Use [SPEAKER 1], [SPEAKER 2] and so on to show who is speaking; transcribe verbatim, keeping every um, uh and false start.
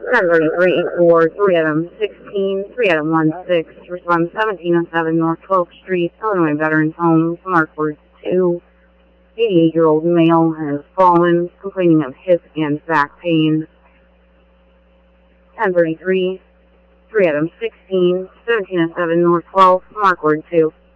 [SPEAKER 1] ten thirty-three for three item sixteen, three item one six, respond seventeen oh seven North twelfth Street, Illinois Veterans Home, marked word two. eighty-eight-year-old male has fallen, complaining of hip and back pain. ten thirty-three, three item sixteen, seventeen oh seven North twelfth, marked word two.